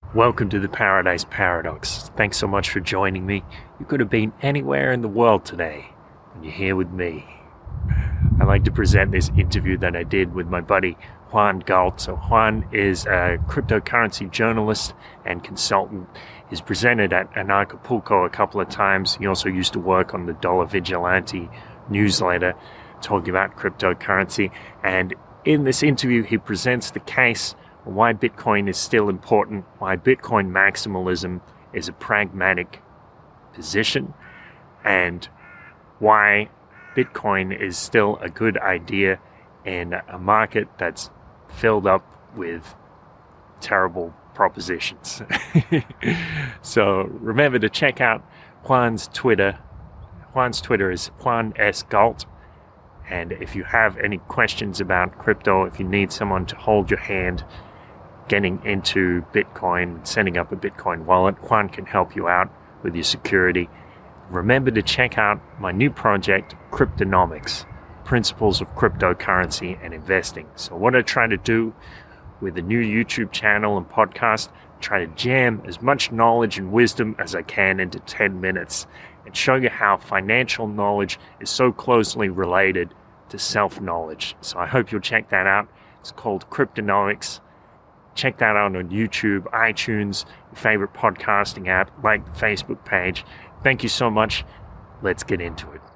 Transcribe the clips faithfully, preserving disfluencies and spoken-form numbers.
Welcome to the Paradise Paradox. Thanks so much for joining me. You could have been anywhere in the world today, and you're here with me. I'd like to present this interview that I did with my buddy Juan Galt. So Juan is a cryptocurrency journalist and consultant. He's presented at Anarchapulco a couple of times. He also used to work on the Dollar Vigilante newsletter talking about cryptocurrency. And in this interview, he presents the case why Bitcoin is still important, why Bitcoin maximalism is a pragmatic position, and why Bitcoin is still a good idea in a market that's filled up with terrible propositions. So remember to check out Juan's Twitter. Juan's Twitter is Juan S. Galt. And if you have any questions about crypto, if you need someone to hold your hand getting into Bitcoin, setting up a Bitcoin wallet, Juan can help you out with your security. Remember to check out my new project, Cryptonomics, Principles of Cryptocurrency and Investing. So what I try to do with the new YouTube channel and podcast, try to jam as much knowledge and wisdom as I can into ten minutes and show you how financial knowledge is so closely related to self-knowledge. So I hope you'll check that out. It's called Cryptonomics. Check that out on YouTube, iTunes, your favorite podcasting app, like the Facebook page. Thank you so much. Let's get into it.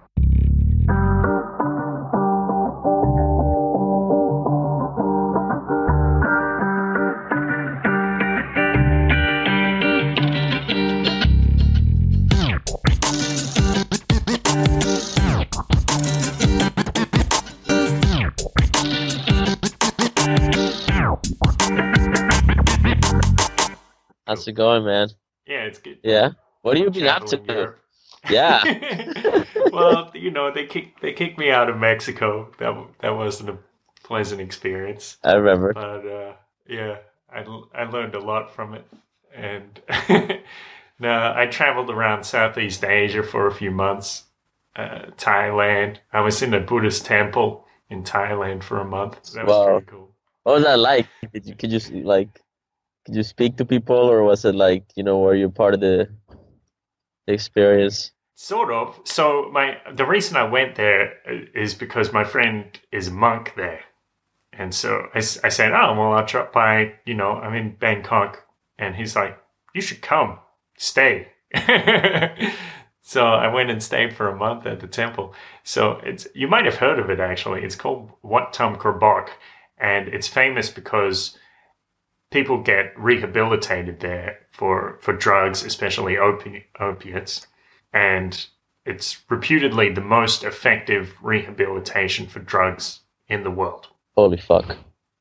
How's it going, man? Yeah, it's good. Yeah. What have you been up to? Europe. Yeah. Well, you know, they kicked they kicked me out of Mexico. That that wasn't a pleasant experience. I remember. But uh, yeah, I, I learned a lot from it. And no, I traveled around Southeast Asia for a few months. Uh, Thailand. I was in a Buddhist temple in Thailand for a month. That was Wow. pretty cool. What was that like? Did you could you like could you speak to people, or was it like, you know, were you part of the, the experience? Sort of. So my the reason I went there is because my friend is a monk there. And so I, s- I said, oh, well, I'll drop by, you know, I'm in Bangkok. And he's like, you should come, stay. So I went and stayed for a month at the temple. So it's you might have heard of it, actually. It's called Wat Tam Krabok. And it's famous because people get rehabilitated there for, for drugs, especially opi- opiates. And it's reputedly the most effective rehabilitation for drugs in the world. Holy fuck.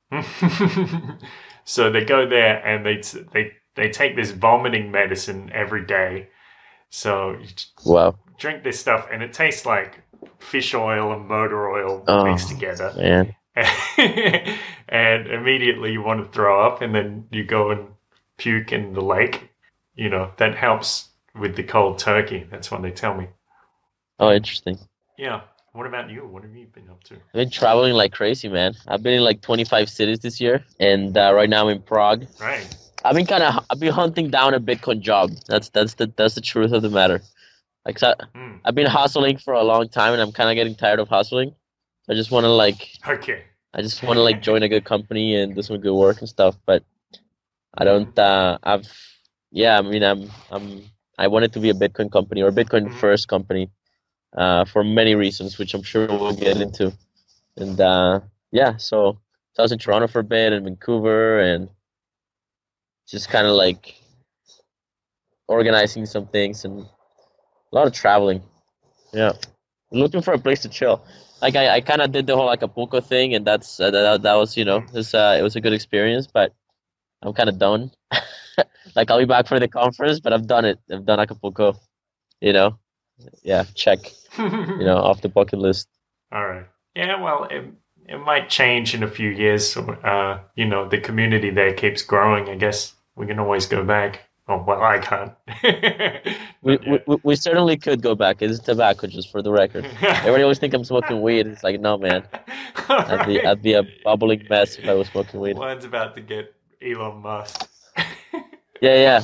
So they go there and they they they take this vomiting medicine every day. So you Wow. drink this stuff and it tastes like fish oil and motor oil Oh, mixed together. man. And immediately you want to throw up, and then you go and puke in the lake. You know, that helps with the cold turkey. That's what they tell me. Oh, interesting. Yeah. What about you? What have you been up to? I've been traveling like crazy, man. I've been in like twenty-five cities this year, and uh, right now I'm in Prague. Right. I've been kind of I've been hunting down a Bitcoin job. That's that's the that's the truth of the matter. Like so, Mm. I've been hustling for a long time, and I'm kind of getting tired of hustling. I just want to like Okay. I just want to like join a good company and do some good work and stuff. But I don't. Uh, I've yeah. I mean, I'm I'm I wanted to be a Bitcoin company or a Bitcoin Mhm. first company, uh, for many reasons, which I'm sure we'll get into. And uh, yeah, so, so I was in Toronto for a bit and Vancouver, and just kind of like organizing some things and a lot of traveling. Yeah, looking for a place to chill. Like I, I kind of did the whole Acapulco thing, and that's uh, that, that was you know this uh, it was a good experience, but I'm kind of done. Like I'll be back for the conference, but I've done it. I've done Acapulco. You know, yeah, check. You know, off the bucket list. All right. Yeah, well, it, it might change in a few years. So, uh, you know, the community there keeps growing. I guess we can always go back. Oh, well, I can't. We, we we we certainly could go back. It's tobacco, just for the record. Everybody always think I'm smoking weed. It's like, no, man. I'd be I'd be a bubbling mess if I was smoking weed. One's about to get Elon Musk. Yeah,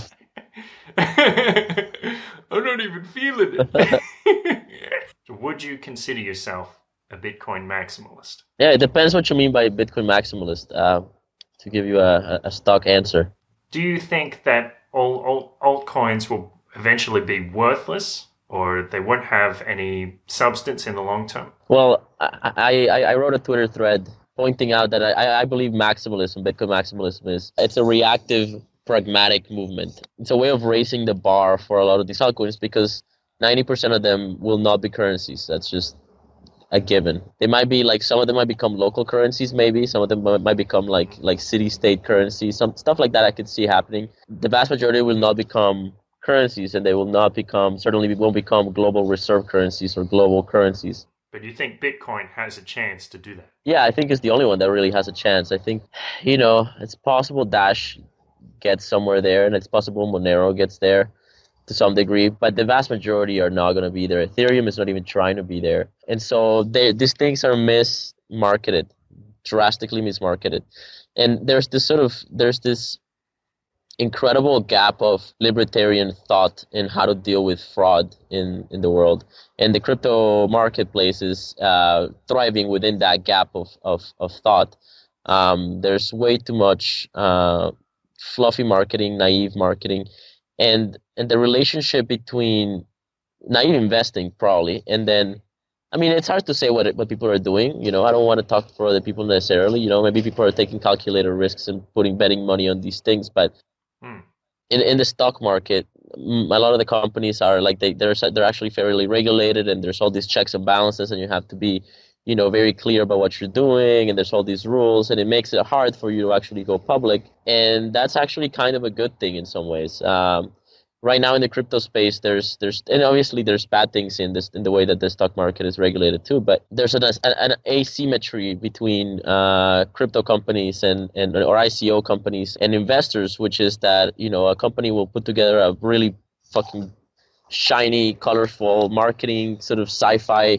I'm not even feeling yeah. it. Would you consider yourself a Bitcoin maximalist? Yeah, it depends what you mean by Bitcoin maximalist. Uh, to give you a, a a stock answer. Do you think that all, all altcoins will eventually be worthless or they won't have any substance in the long term? Well, I, I, I wrote a Twitter thread pointing out that I, I believe maximalism, Bitcoin maximalism, is it's a reactive, pragmatic movement. It's a way of raising the bar for a lot of these altcoins because ninety percent of them will not be currencies. That's just a given. They might be like some of them might become local currencies, maybe some of them might might become like like city state currencies, some stuff like that. I could see happening. The vast majority will not become currencies, and they will not become certainly won't become global reserve currencies or global currencies. But you think Bitcoin has a chance to do that? Yeah, I think it's the only one that really has a chance. I think, you know, it's possible Dash gets somewhere there, and it's possible Monero gets there to some degree, but the vast majority are not going to be there. Ethereum is not even trying to be there. And so they, these things are mismarketed, drastically mismarketed. And there's this sort of, there's this incredible gap of libertarian thought in how to deal with fraud in, in the world. And the crypto marketplace is uh, thriving within that gap of, of, of thought. Um, there's way too much uh, fluffy marketing, naive marketing, and and the relationship between naive investing probably, and then I mean it's hard to say what it, what people are doing. You know, I don't want to talk for other people necessarily. You know, maybe people are taking calculated risks and putting betting money on these things, but Hmm. in in the stock market, mm, a lot of the companies are like they they're they're actually fairly regulated, and there's all these checks and balances, and you have to be, you know, very clear about what you're doing, and there's all these rules, and it makes it hard for you to actually go public, and that's actually kind of a good thing in some ways. Um, right now in the crypto space, there's there's and obviously there's bad things in this in the way that the stock market is regulated too, but there's an, an asymmetry between uh, crypto companies and, and or I C O companies and investors, which is that, you know, a company will put together a really fucking shiny, colorful marketing sort of sci-fi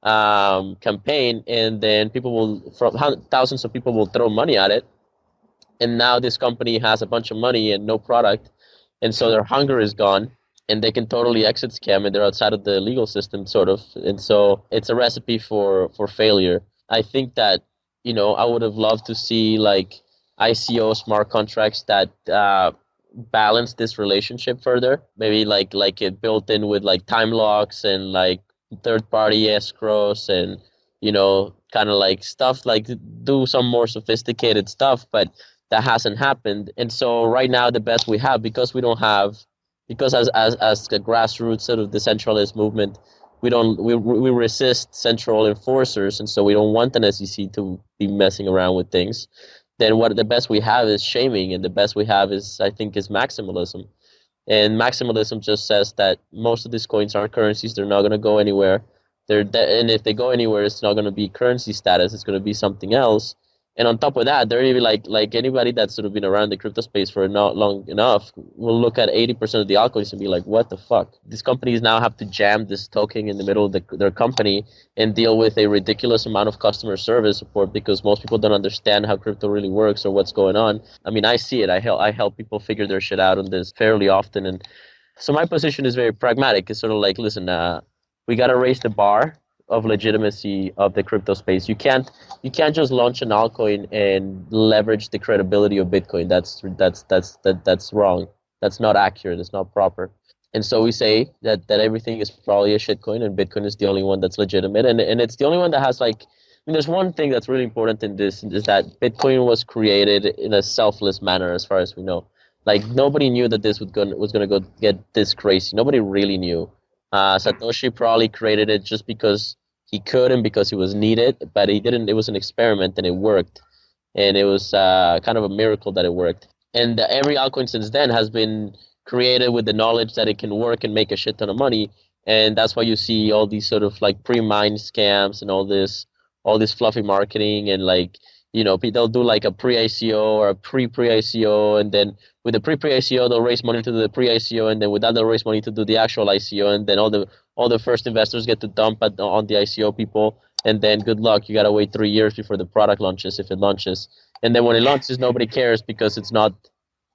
um, campaign, and then people will from thousands of people will throw money at it, and now this company has a bunch of money and no product, and so their hunger is gone, and they can totally exit scam, and they're outside of the legal system sort of, and so it's a recipe for for failure. I think that, you know, I would have loved to see like I C O smart contracts that uh, balance this relationship further, maybe like like it built in with like time locks and like third party escrows, and, you know, kind of like stuff like do some more sophisticated stuff, but that hasn't happened. And so right now the best we have, because we don't have, because as as as a grassroots sort of decentralized movement, we don't we we resist central enforcers, and so we don't want an S E C to be messing around with things. Then what the best we have is shaming, and the best we have is, I think, is maximalism. And maximalism just says that most of these coins aren't currencies; they're not going to go anywhere. They're de- and if they go anywhere, it's not going to be currency status; it's going to be something else. And on top of that, they're even like like anybody that's sort of been around the crypto space for not long enough will look at eighty percent of the altcoins and be like, what the fuck? These companies now have to jam this token in the middle of the, their company and deal with a ridiculous amount of customer service support because most people don't understand how crypto really works or what's going on. I mean, I see it. I help I help people figure their shit out on this fairly often. And so my position is very pragmatic. It's sort of like, listen, uh, we got to raise the bar of legitimacy of the crypto space. You can't you can't just launch an altcoin and leverage the credibility of Bitcoin. That's that's that's that that's wrong. That's not accurate. It's not proper. And so we say that that everything is probably a shitcoin, and Bitcoin is the only one that's legitimate, and and it's the only one that has like. I mean, there's one thing that's really important in this is that Bitcoin was created in a selfless manner, as far as we know. Like nobody knew that this would go, was going to go get this crazy. Nobody really knew. Uh, Satoshi probably created it just because he could and because he was needed, but he didn't. It was an experiment and it worked, and it was uh, kind of a miracle that it worked. And uh, every altcoin since then has been created with the knowledge that it can work and make a shit ton of money, and that's why you see all these sort of like pre-mine scams and all this, all this fluffy marketing, and like, you know, they'll do like a pre-I C O or a pre-pre-I C O, and then with the pre-pre-I C O they'll raise money to do the pre-I C O, and then with that they'll raise money to do the actual I C O, and then all the all the first investors get to dump at, on the I C O people, and then good luck. You gotta wait three years before the product launches, if it launches, and then when it launches, nobody cares because it's not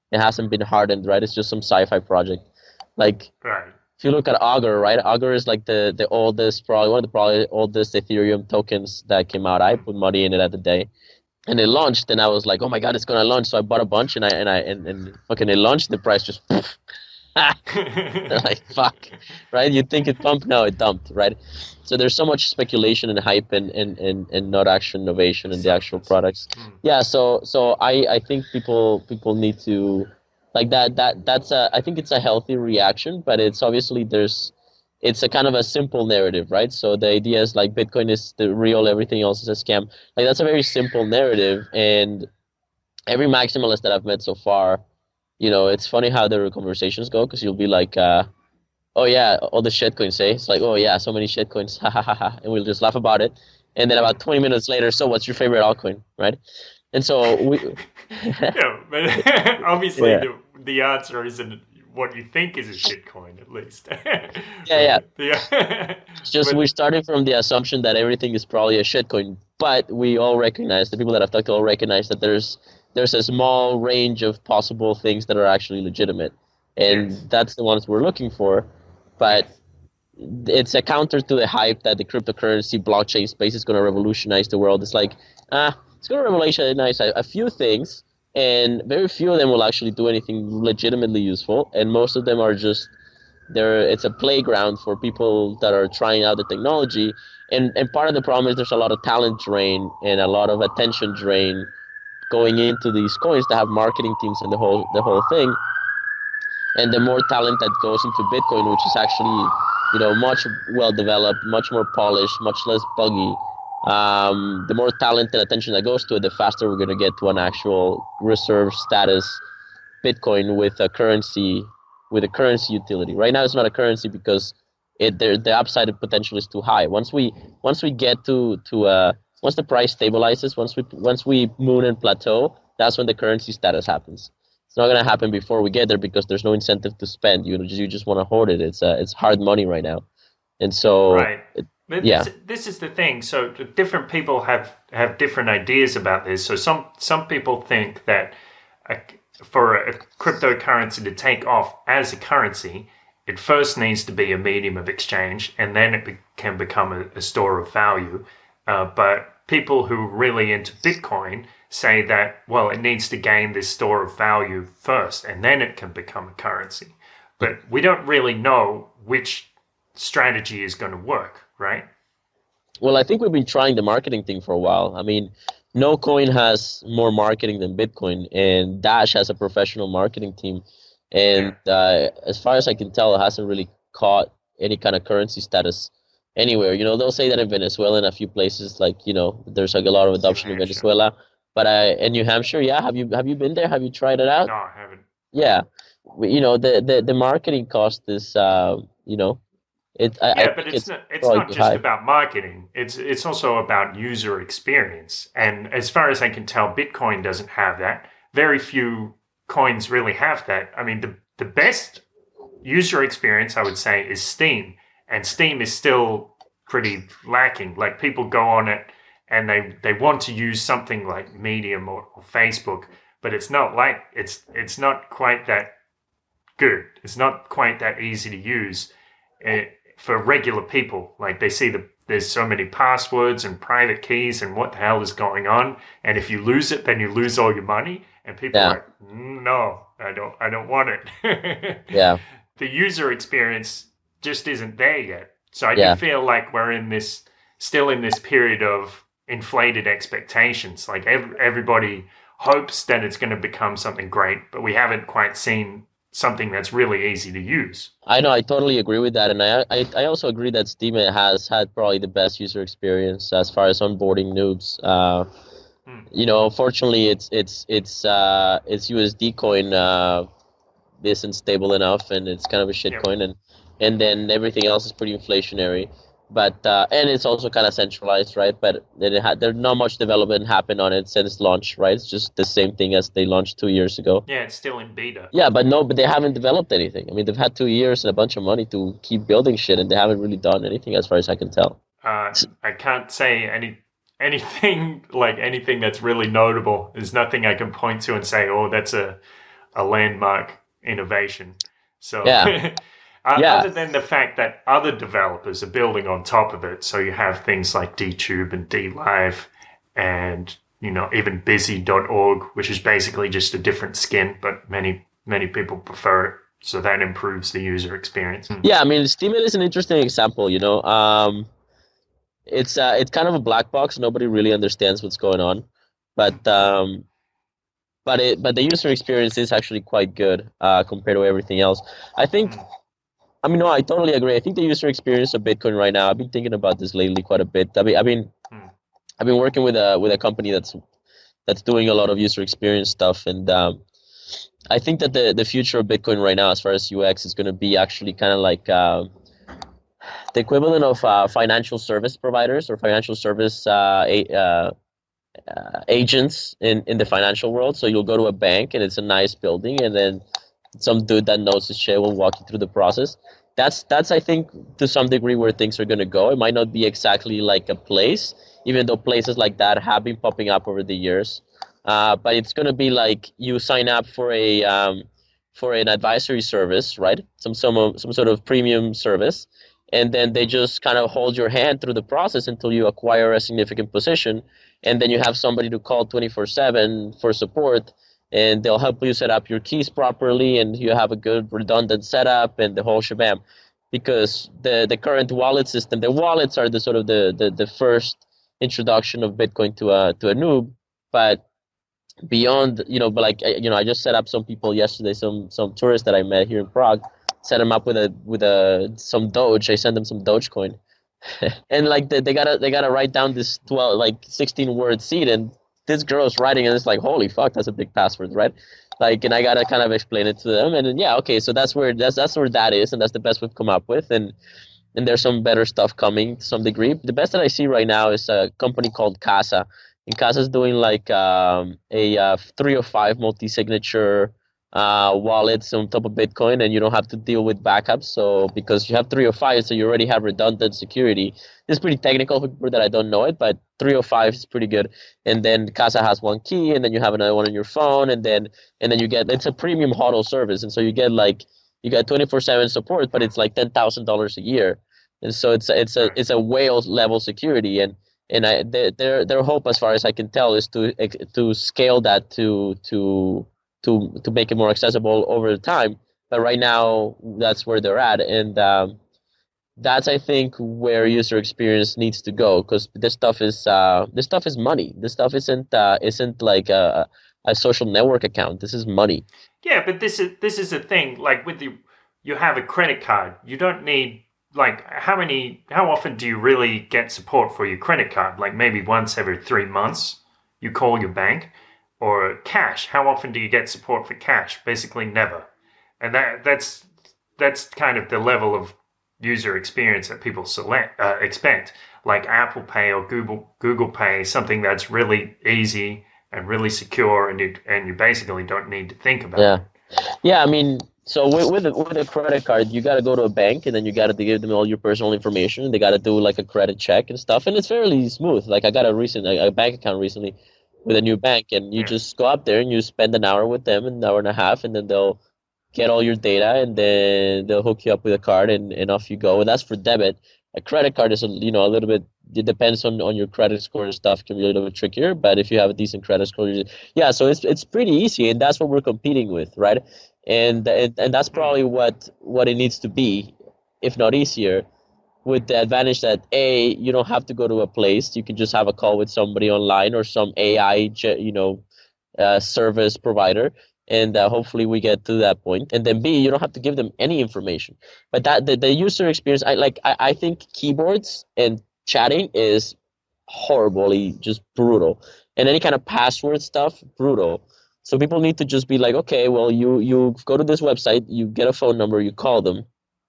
It hasn't been hardened, right? It's just some sci-fi project. Like Right. if you look at Augur, right? Augur is like the the oldest, probably one of the probably oldest Ethereum tokens that came out. I put money in it at the day, and it launched, and I was like, oh my god, it's gonna launch. So I bought a bunch, and I and I and, and fucking it launched. The price just poof. Like fuck, right? You think it pumped? No, it dumped, right? So there's so much speculation and hype and and, and, and not actual innovation in the actual products. Mm. Yeah, so so I, I think people people need to like that that that's a I think it's a healthy reaction, but it's obviously there's it's a kind of a simple narrative, right? So the idea is like Bitcoin is the real, everything else is a scam. Like that's a very simple narrative, and every maximalist that I've met so far, you know, it's funny how their conversations go because you'll be like, uh, oh yeah, all the shitcoins say. It's like, oh yeah, so many shitcoins, ha ha ha ha, and we'll just laugh about it. And then about twenty minutes later, so what's your favorite altcoin, right? And so we. Yeah, but obviously Yeah. the the answer isn't what you think is a shitcoin, at least. Yeah, yeah. yeah. It's just But- we're starting from the assumption that everything is probably a shitcoin, but we all recognize, the people that I've talked to all recognize that there's there's a small range of possible things that are actually legitimate, and Yes. that's the ones we're looking for. But it's a counter to the hype that the cryptocurrency blockchain space is going to revolutionize the world. It's like, ah, it's going to revolutionize a, a few things, and very few of them will actually do anything legitimately useful, and most of them are just there. It's a playground for people that are trying out the technology, and and part of the problem is there's a lot of talent drain and a lot of attention drain going into these coins that have marketing teams and the whole the whole thing. And the more talent that goes into Bitcoin, which is actually, you know, much well developed, much more polished, much less buggy, um, the more talent and attention that goes to it, the faster we're going to get to an actual reserve status Bitcoin with a currency with a currency utility. Right now, it's not a currency because it the, the upside potential is too high. Once we once we get to to uh once the price stabilizes, once we once we moon and plateau, that's when the currency status happens. It's not going to happen before we get there because there's no incentive to spend. You know, you just want to hoard it. It's uh, it's hard money right now, and so Right. it- But yeah. this, this is the thing. So different people have, have different ideas about this. So some some people think that a, for a cryptocurrency to take off as a currency, it first needs to be a medium of exchange, and then it be, can become a, a store of value. Uh, but people who are really into Bitcoin say that, well, it needs to gain this store of value first, and then it can become a currency. But we don't really know which strategy is going to work, right? Well, I think we've been trying the marketing thing for a while. I mean, no coin has more marketing than Bitcoin, and Dash has a professional marketing team. And uh, as far as I can tell, it hasn't really caught any kind of currency status anywhere. You know, they'll say that in Venezuela and a few places, like, you know, there's like a lot of adoption in Hampshire. Venezuela. But I, in New Hampshire, yeah, have you have you been there? Have you tried it out? No, I haven't. Yeah, you know, the the, the marketing cost is, uh, you know, it. I, I Yeah, but think it's not, it's probably not just high. about marketing. It's it's also about user experience. And as far as I can tell, Bitcoin doesn't have that. Very few coins really have that. I mean, the the best user experience, I would say, is Steam. And Steam is still pretty lacking. Like, people go on it and they, they want to use something like Medium or, or Facebook, but it's not like it's it's not quite that good. It's not quite that easy to use uh, for regular people. Like, they see the there's so many passwords and private keys and what the hell is going on, and if you lose it, then you lose all your money. And people Yeah. are like, "Mm, no, I don't I don't want it. Yeah. The user experience just isn't there yet. So I Yeah. do feel like we're in this still in this period of inflated expectations. Like, ev- everybody hopes that it's going to become something great, but we haven't quite seen something that's really easy to use. I know, I totally agree with that, and I, I I also agree that Steam has had probably the best user experience as far as onboarding noobs. Uh, Hmm. you know, unfortunately, it's it's it's uh its U S D coin uh isn't stable enough, and it's kind of a shit Yep. coin, and and then everything else is pretty inflationary. But uh, and it's also kind of centralized, right? But it had there's not much development happened on it since launch, right? It's just the same thing as they launched two years ago. Yeah, it's still in beta. Yeah, but no, but they haven't developed anything. I mean, they've had two years and a bunch of money to keep building shit, and they haven't really done anything as far as I can tell. Uh, I can't say any anything like anything that's really notable. There's nothing I can point to and say, oh, that's a a landmark innovation. So Yeah. uh, Yeah. other than the fact that other developers are building on top of it, so you have things like DTube and DLive and, you know, even busy dot org, which is basically just a different skin, but many, many people prefer it. So that improves the user experience. Yeah, I mean, Steemit is an interesting example, you know. Um, it's uh, it's kind of a black box. Nobody really understands what's going on, but um, but it but the user experience is actually quite good uh, compared to everything else. I think. I mean, no, I totally agree. I think the user experience of Bitcoin right now. I've been thinking about this lately quite a bit. I mean, I mean, Hmm. I've been working with a with a company that's that's doing a lot of user experience stuff, and um, I think that the the future of Bitcoin right now, as far as U X, is going to be actually kind of like uh, the equivalent of uh, financial service providers or financial service uh, a, uh, uh, agents in in the financial world. So you'll go to a bank, and it's a nice building, and then some dude that knows his shit will walk you through the process. That's that's I think to some degree where things are going to go. It might not be exactly like a place, even though places like that have been popping up over the years. Uh, but it's going to be like you sign up for a um, for an advisory service, right? Some some some sort of premium service, and then they just kind of hold your hand through the process until you acquire a significant position, and then you have somebody to call twenty-four seven for support, and they'll help you set up your keys properly, and you have a good redundant setup and the whole shabam. Because the the current wallet system, the wallets are the sort of the the, the first introduction of Bitcoin to a to a noob, but beyond, you know, but like you know, I just set up some people yesterday, some some tourists that I met here in Prague, set them up with a with a some Doge. I sent them some Dogecoin, and like they, they gotta they gotta write down this twelve like sixteen word seed, and this girl's writing, and it's like, holy fuck, that's a big password, right? Like, and I gotta kind of explain it to them, and then, yeah, okay, so that's where that's that's where that is, and that's the best we've come up with, and and there's some better stuff coming to some degree. The best that I see right now is a company called Casa, and Casa is doing like um, a uh, three or five multi-signature uh, wallets on top of Bitcoin, and you don't have to deal with backups. So because you have three or five, so you already have redundant security. It's pretty technical for people that I don't know it, but three or five is pretty good. And then Casa has one key, and then you have another one on your phone, and then and then you get, it's a premium hodl service, and so you get like you get twenty-four seven support, but it's like ten thousand dollars a year, and so it's it's a it's a whale level security, and and I their their hope, as far as I can tell, is to to scale that to to to to make it more accessible over time. But right now, that's where they're at, and um, that's, I think, where user experience needs to go, because this stuff is uh, this stuff is money. This stuff isn't uh, isn't like a, a social network account. This is money. Yeah, but this is this is a thing. Like with the, you have a credit card. You don't need, like, how many, how often do you really get support for your credit card? Like maybe once every three months, you call your bank. Or cash. How often do you get support for cash? Basically, never. And that that's that's kind of the level of user experience that people select uh, expect. Like Apple Pay or Google Google Pay, something that's really easy and really secure, and you and you basically don't need to think about Yeah, it. yeah. I mean, so with with a, with a credit card, you got to go to a bank, and then you got to give them all your personal information. They got to do like a credit check and stuff, and it's fairly smooth. Like I got a recent a, a bank account recently with a new bank, and you just go up there and you spend an hour with them, an hour and a half, and then they'll get all your data, and then they'll hook you up with a card, and, and off you go. And that's for debit. A credit card is, a, you know, a little bit, it depends on, on your credit score and stuff, can be a little bit trickier, but if you have a decent credit score, yeah, so it's it's pretty easy, and that's what we're competing with, right? And and, and that's probably what, what it needs to be, if not easier, with the advantage that, A, you don't have to go to a place. You can just have a call with somebody online or some A I, you know, uh, service provider, and uh, hopefully we get to that point. And then, B, you don't have to give them any information. But that the, the user experience, I like. I, I think keyboards and chatting is horribly just brutal, and any kind of password stuff, brutal. So people need to just be like, okay, well, you you go to this website, you get a phone number, you call them.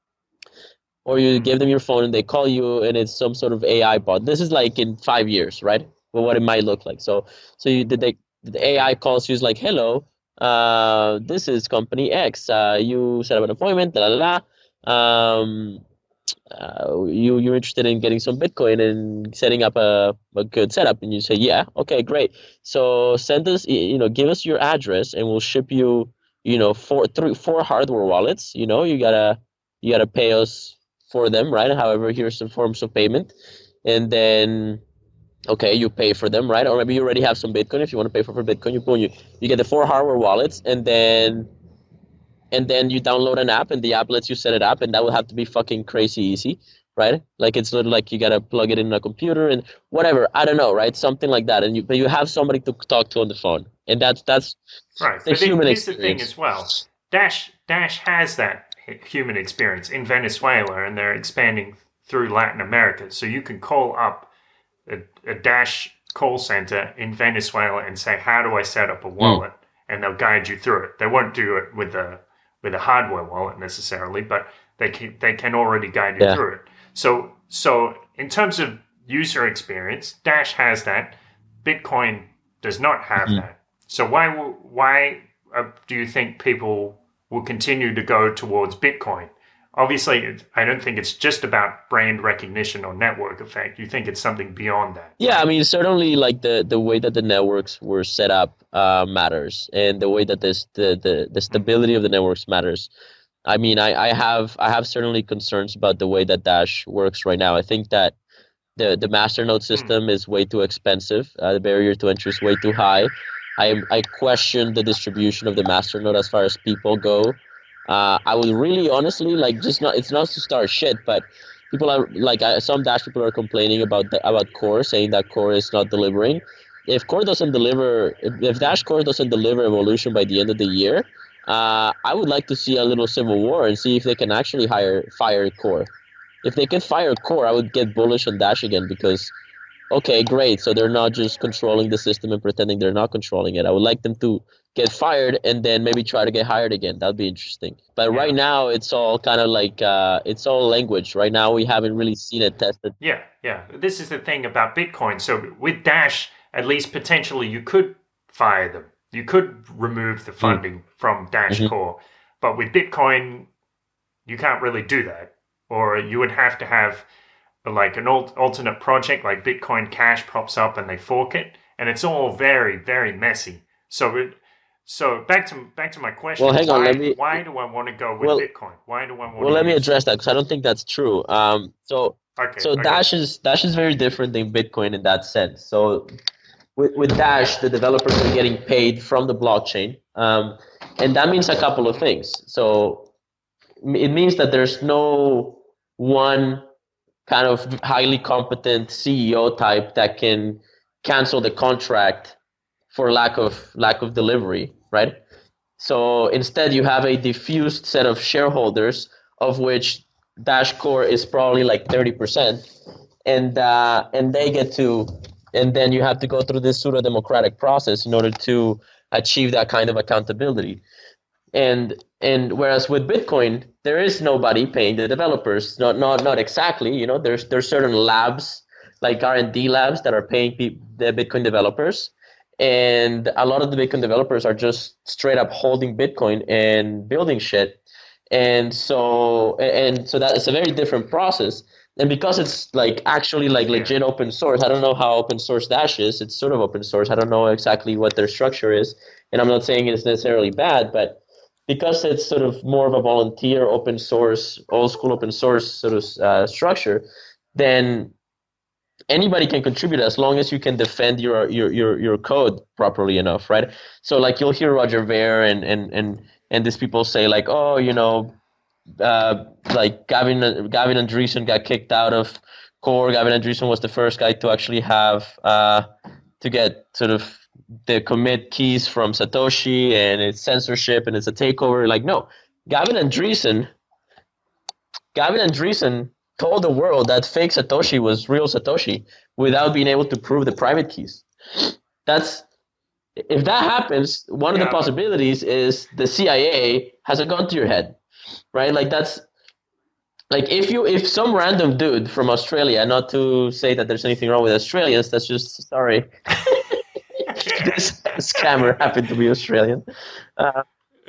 Or you give them your phone and they call you, and it's some sort of A I bot. This is like in five years, right? Well, what it might look like. So, so you, the, the A I calls you, is like, hello, uh, this is company X. Uh, you set up an appointment, la la la. Um, uh, you you're interested in getting some Bitcoin and setting up a, a good setup, and you say, yeah, okay, great. So send us, you know, give us your address, and we'll ship you you know, four, three, four hardware wallets. You know, you gotta you gotta pay us for them, right? However, here's some forms of payment, and then okay, you pay for them, right? Or maybe you already have some Bitcoin. If you want to pay for, for Bitcoin, you boom, you you get the four hardware wallets, and then and then you download an app, and the app lets you set it up, and that would have to be fucking crazy easy, right? Like it's not like you gotta plug it in a computer and whatever. I don't know, right? Something like that, and you but you have somebody to talk to on the phone, and that's that's Right. the But then human here's the thing experience. as well. Dash Dash has that h- human experience in Venezuela, and they're expanding through Latin America. So you can call up a, a Dash call center in Venezuela and say, "How do I set up a wallet?" And they'll guide you through it. They won't do it with a with a hardware wallet necessarily, but they can they can already guide you Yeah. through it. So so in terms of user experience, Dash has that. Bitcoin does not have Mhm. that. So why will, why uh, do you think people will continue to go towards Bitcoin? Obviously, it, I don't think it's just about brand recognition or network effect. You think it's something beyond that. Yeah, I mean, certainly, like the, the way that the networks were set up uh, matters, and the way that this the, the, the stability of the networks matters. I mean, I, I have I have certainly concerns about the way that Dash works right now. I think that the the masternode system is way too expensive. Uh, the barrier to entry is way too high. I I question the distribution of the masternode as far as people go. Uh, I would really honestly like just not. It's not to start shit, but people are like I, some Dash people are complaining about the, about Core, saying that Core is not delivering. If Core doesn't deliver, if, if Dash Core doesn't deliver evolution by the end of the year, uh, I would like to see a little civil war and see if they can actually hire fire Core. If they can fire Core, I would get bullish on Dash again because, okay, great. So they're not just controlling the system and pretending they're not controlling it. I would like them to get fired and then maybe try to get hired again. That'd be interesting. But Yeah. right now, it's all kind of like uh, it's all language. Right now, we haven't really seen it tested. Yeah, yeah. This is the thing about Bitcoin. So with Dash, at least potentially you could fire them. You could remove the funding from Dash Mhm. Core. But with Bitcoin, you can't really do that. Or you would have to have like an alt- alternate project, like Bitcoin Cash pops up and they fork it, and it's all very, very messy. So, it, so back to back to my question. Well, hang on, why, let me- why do I want to go with Well- Bitcoin? Why do I want? Well, to let me use- address that because I don't think that's true. Um, so Okay, So okay. Dash is Dash is very different than Bitcoin in that sense. So with, with Dash, the developers are getting paid from the blockchain, um, and that means a couple of things. So it means that there's no one kind of highly competent C E O type that can cancel the contract for lack of lack of delivery, right? So instead, you have a diffused set of shareholders, of which Dash Core is probably like thirty percent, and uh, and they get to, and then you have to go through this pseudo democratic process in order to achieve that kind of accountability. And and whereas with Bitcoin, there is nobody paying the developers. Not not not exactly. You know, there's there's certain labs like R and D labs that are paying pe- the Bitcoin developers, and a lot of the Bitcoin developers are just straight up holding Bitcoin and building shit. And so and so that is a very different process. And because it's like actually like legit open source, I don't know how open source Dash is. It's sort of open source. I don't know exactly what their structure is, and I'm not saying it's necessarily bad, but because it's sort of more of a volunteer open source, old school open source sort of uh, structure, then anybody can contribute as long as you can defend your your your, your code properly enough, right? So like you'll hear Roger Ver and and and and these people say like, oh, you know, uh, like Gavin Gavin Andresen got kicked out of Core. Gavin Andresen was the first guy to actually have uh, to get sort of the commit keys from Satoshi, and it's censorship and it's a takeover. Like, no, Gavin Andresen, Gavin Andresen told the world that fake Satoshi was real Satoshi without being able to prove the private keys. That's if that happens, one of Yeah. the possibilities is the C I A has a gun to your head, right? Like that's like if you if some random dude from Australia, not to say that there's anything wrong with Australians, that's just sorry. This scammer happened to be Australian. Uh,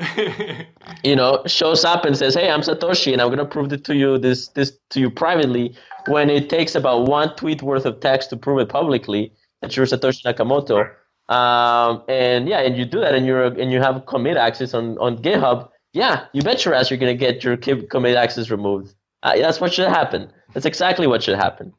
you know, shows up and says, "Hey, I'm Satoshi, and I'm gonna prove it to you this this to you privately." When it takes about one tweet worth of text to prove it publicly that you're Satoshi Nakamoto, Right. Um, and yeah, and you do that, and you're and you have commit access on on GitHub. Yeah, you bet your ass you're gonna get your commit access removed. Uh, that's what should happen. That's exactly what should happen.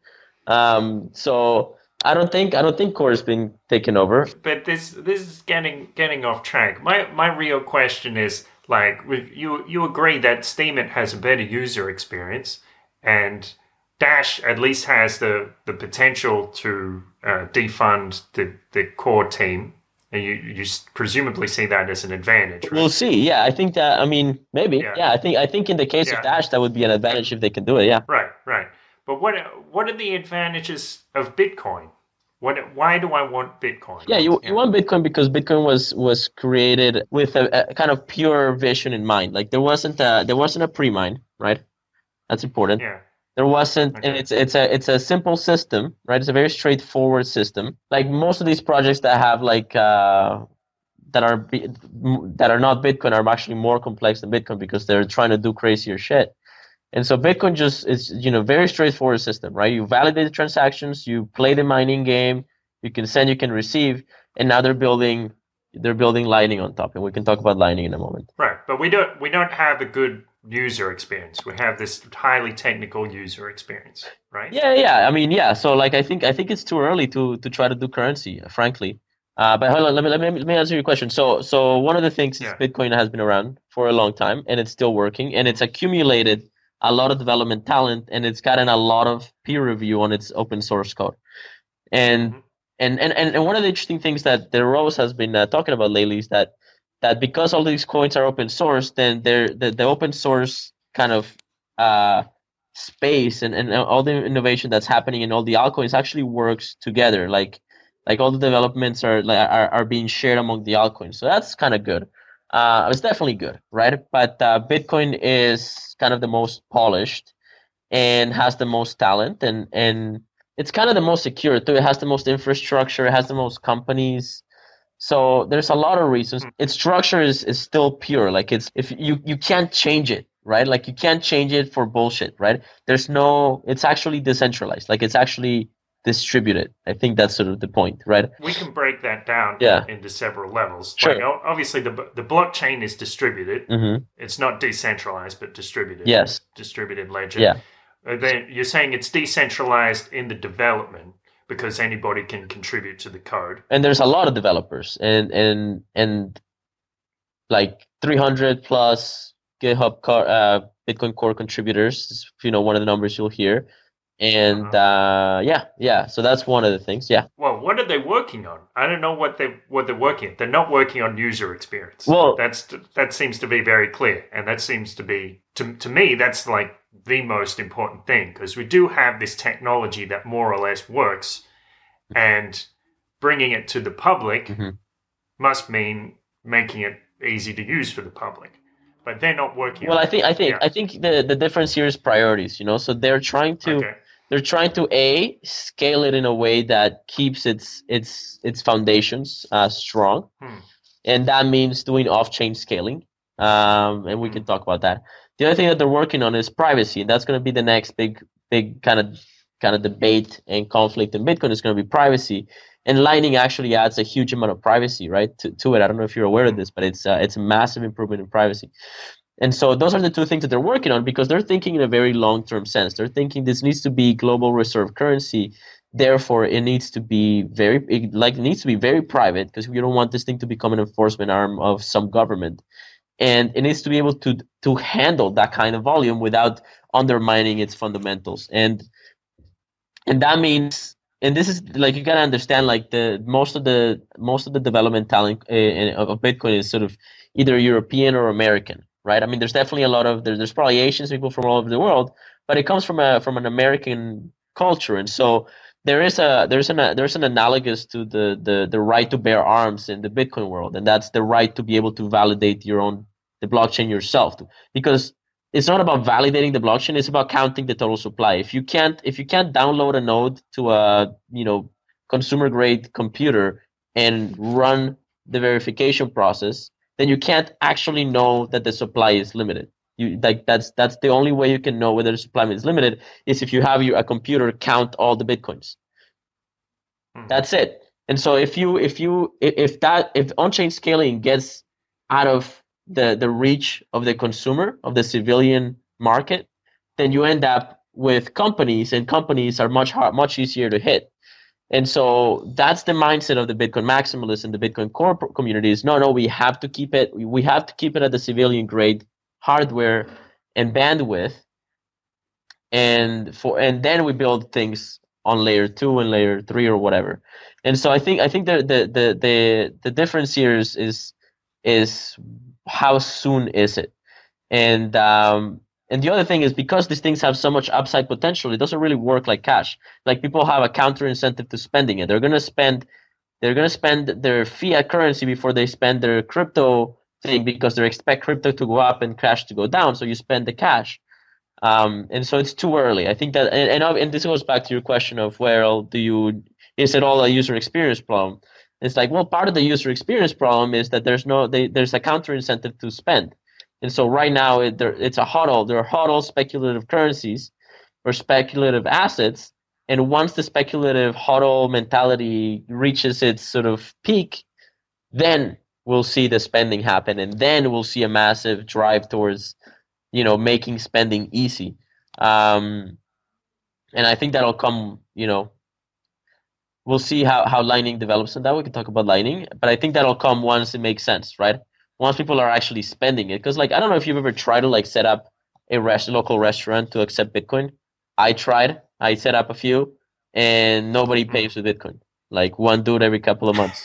Um, so I don't think I don't think core is being taken over. But this this is getting getting off track. My my real question is like, you you agree that Steemit has a better user experience, and Dash at least has the, the potential to uh, defund the, the core team, and you you presumably see that as an advantage, right? We'll see. Yeah, I think that. I mean, maybe. Yeah, yeah I think I think in the case yeah. of Dash, that would be an advantage if they can do it. Yeah. Right. Right. But what what are the advantages of Bitcoin? What why do I want Bitcoin? Yeah, you you want Bitcoin because Bitcoin was was created with a, a kind of pure vision in mind. Like there wasn't a there wasn't a pre-mine, right? That's important. Yeah. There wasn't, okay. and it's it's a it's a simple system, right? It's a very straightforward system. Like most of these projects that have like uh, that are that are not Bitcoin are actually more complex than Bitcoin because they're trying to do crazier shit. And so Bitcoin just is, you know, very straightforward system, right? You validate the transactions, you play the mining game, you can send, you can receive, and now they're building they're building Lightning on top, and we can talk about Lightning in a moment. Right, but we don't we don't have a good user experience. We have this highly technical user experience, right? Yeah, yeah. I mean, yeah. So like, I think I think it's too early to to try to do currency, frankly. Uh, but hold on, let me let me let me answer your question. So so one of the things yeah. is Bitcoin has been around for a long time, and it's still working, and it's accumulated a lot of development talent, and it's gotten a lot of peer review on its open source code. And mm-hmm. and, and and one of the interesting things that the Rose has been uh, talking about lately is that that because all these coins are open source, then they're, the, the open source kind of uh, space and, and all the innovation that's happening in all the altcoins actually works together. Like like all the developments are are, are being shared among the altcoins. So that's kind of good. Uh, it's definitely good, right? But uh, Bitcoin is kind of the most polished and has the most talent, and, and it's kind of the most secure too. It has the most infrastructure. It has the most companies. So there's a lot of reasons. Its structure is, is still pure. Like it's if you, you can't change it, right? Like you can't change it for bullshit, right? There's no. It's actually decentralized. Like it's actually distributed. I think that's sort of the point, right? We can break that down yeah. into several levels. Sure. Like, obviously, the the blockchain is distributed. Mm-hmm. It's not decentralized, but distributed. Yes. Distributed ledger. Yeah. Uh, then you're saying it's decentralized in the development because anybody can contribute to the code. And there's a lot of developers, and and and like three hundred plus GitHub core, uh, Bitcoin Core contributors. You know, one of the numbers you'll hear. And uh, yeah, yeah. So that's one of the things. Yeah. Well, what are they working on? I don't know what they what they're working on. They're not working on user experience. Well, that's that seems to be very clear, and that seems to be to to me that's like the most important thing, because we do have this technology that more or less works, and bringing it to the public mm-hmm. must mean making it easy to use for the public. But they're not working. Well, on I think I think yeah. I think the the difference here is priorities. You know, so they're trying to. Okay. They're trying to a scale it in a way that keeps its its its foundations uh, strong, hmm. and that means doing off-chain scaling. Um, and we hmm. can talk about that. The other thing that they're working on is privacy, and that's going to be the next big big kind of kind of debate and conflict in Bitcoin is going to be privacy. And Lightning actually adds a huge amount of privacy, right, to to it. I don't know if you're aware of this, but it's uh, it's a massive improvement in privacy. And so those are the two things that they're working on because they're thinking in a very long-term sense. They're thinking this needs to be global reserve currency. Therefore, it needs to be very it, like it needs to be very private because we don't want this thing to become an enforcement arm of some government. And it needs to be able to to handle that kind of volume without undermining its fundamentals. And and that means and this is like you gotta understand like the most of the most of the development talent uh, of Bitcoin is sort of either European or American. Right. I mean, there's definitely a lot of there, there's probably Asians, people from all over the world, but it comes from a from an American culture, and so there is a there's an there's an analogous to the the the right to bear arms in the Bitcoin world, and that's the right to be able to validate your own the blockchain yourself, because it's not about validating the blockchain; it's about counting the total supply. If you can't if you can't download a node to a you know consumer grade computer and run the verification process, then you can't actually know that the supply is limited. You like that's that's the only way you can know whether the supply is limited is if you have your a computer count all the bitcoins. Mm-hmm. That's it. And so if you if you if that if on-chain scaling gets out of the the reach of the consumer, of the civilian market, then you end up with companies, and companies are much hard, much easier to hit. And so that's the mindset of the Bitcoin maximalists and the Bitcoin core communities. No, no, we have to keep it. We have to keep it at the civilian grade hardware and bandwidth, and for and then we build things on layer two and layer three or whatever. And so I think I think the the the the, the difference here is, is is how soon is it, and um, and the other thing is, because these things have so much upside potential, it doesn't really work like cash. Like, people have a counter incentive to spending it. They're gonna spend they're gonna spend their fiat currency before they spend their crypto thing, because they expect crypto to go up and cash to go down. So you spend the cash. Um, and so it's too early. I think that, and, and and this goes back to your question of, well, do you is it all a user experience problem? It's like, well, part of the user experience problem is that there's no they, there's a counter incentive to spend, and so right now it, there, it's a hodl. There are hodl speculative currencies or speculative assets, and once the speculative hodl mentality reaches its sort of peak, then we'll see the spending happen, and then we'll see a massive drive towards, you know, making spending easy. Um, and I think that'll come, you know, we'll see how, how Lightning develops on that. We can talk about Lightning, but I think that'll come once it makes sense, right? Once people are actually spending it. Because, like, I don't know if you've ever tried to, like, set up a rest, local restaurant to accept Bitcoin. I tried. I set up a few, and nobody pays with Bitcoin. Like, one dude every couple of months.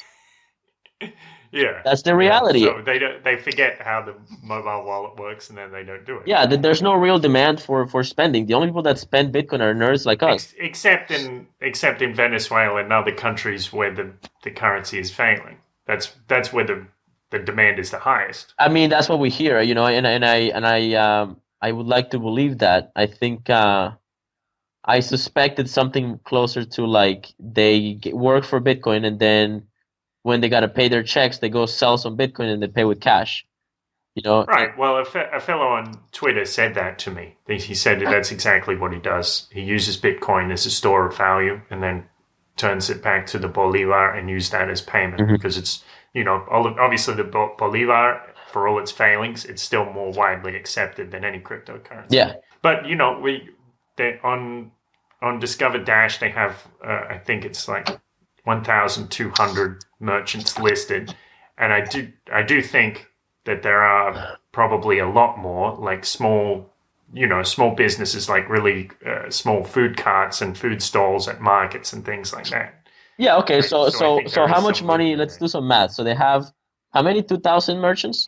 Yeah, that's the reality. Yeah. So they don't, they forget how the mobile wallet works, and then they don't do it. Yeah, there's no real demand for, for spending. The only people that spend Bitcoin are nerds like us. Ex- except in except in Venezuela and other countries where the, the currency is failing. That's that's where the, the demand is the highest. I mean, that's what we hear, you know, and and I and I um I would like to believe that. I think uh, I suspect it's something closer to, like, they get, work for Bitcoin, and then when they got to pay their checks, they go sell some Bitcoin and they pay with cash. You know? Right. Well, a, fe- a fellow on Twitter said that to me. He said that that's exactly what he does. He uses Bitcoin as a store of value and then turns it back to the Bolivar and use that as payment, mm-hmm. because it's, you know, obviously the Bolivar, for all its failings, it's still more widely accepted than any cryptocurrency. Yeah. But, you know, we they on on Discover Dash, they have, uh, I think it's like one thousand two hundred merchants listed, and I do I do think that there are probably a lot more, like small, you know, small businesses, like really uh, small food carts and food stalls at markets and things like that. Yeah. Okay. So so so, so how much money? Let's do some math. So they have how many? Two thousand merchants.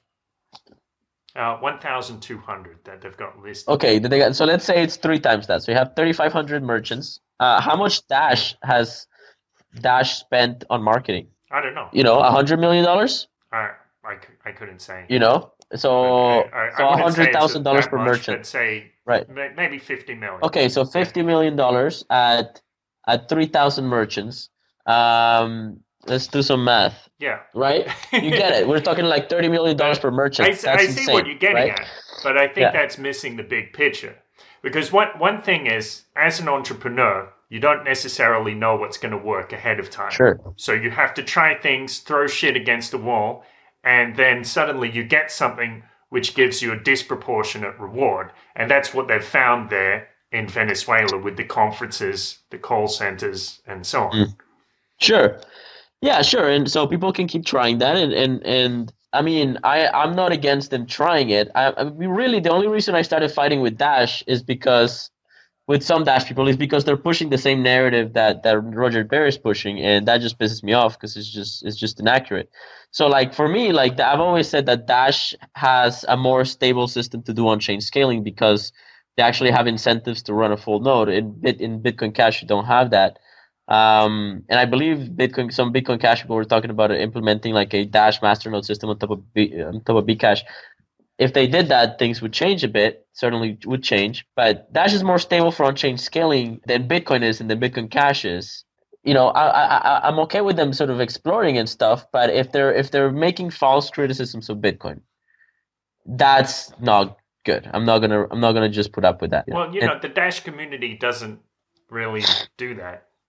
Uh, one thousand two hundred that they've got listed. Okay. They got, so let's say it's three times that. So you have thirty-five hundred merchants. Uh, how much Dash has Dash spent on marketing? I don't know. You know, a hundred million dollars. I, I, I couldn't say. You know, so I, I, so a hundred thousand dollars per much, merchant. I'd say right, maybe fifty million. Okay, so fifty million dollars at at three thousand merchants. Um, let's do some math. Yeah. Right. You get it. We're talking like thirty million dollars per merchant. I, that's I see insane, what you're getting right? at, but I think yeah. that's missing the big picture. Because one one thing is, as an entrepreneur, you don't necessarily know what's going to work ahead of time. Sure. So you have to try things, throw shit against the wall, and then suddenly you get something which gives you a disproportionate reward. And that's what they've found there in Venezuela with the conferences, the call centers, and so on. Mm. Sure. Yeah, sure. And so people can keep trying that. And, and, and I mean, I, I'm not against them trying it. I, I mean, really, the only reason I started fighting with Dash is because with some Dash people is because they're pushing the same narrative that, that Roger Ver is pushing, and that just pisses me off because it's just it's just inaccurate. So, like, for me, like, I've always said that Dash has a more stable system to do on-chain scaling because they actually have incentives to run a full node. In Bit in Bitcoin Cash, you don't have that. Um, and I believe Bitcoin, some Bitcoin Cash people were talking about implementing like a Dash masternode system on top of B, on top of Bcash. If they did that, things would change a bit. Certainly would change. But Dash is more stable for on-chain scaling than Bitcoin is and than Bitcoin Cash is. You know, I, I, I'm okay with them sort of exploring and stuff. But if they're if they're making false criticisms of Bitcoin, that's not good. I'm not gonna I'm not gonna just put up with that. Well, you know, and, the Dash community doesn't really do that.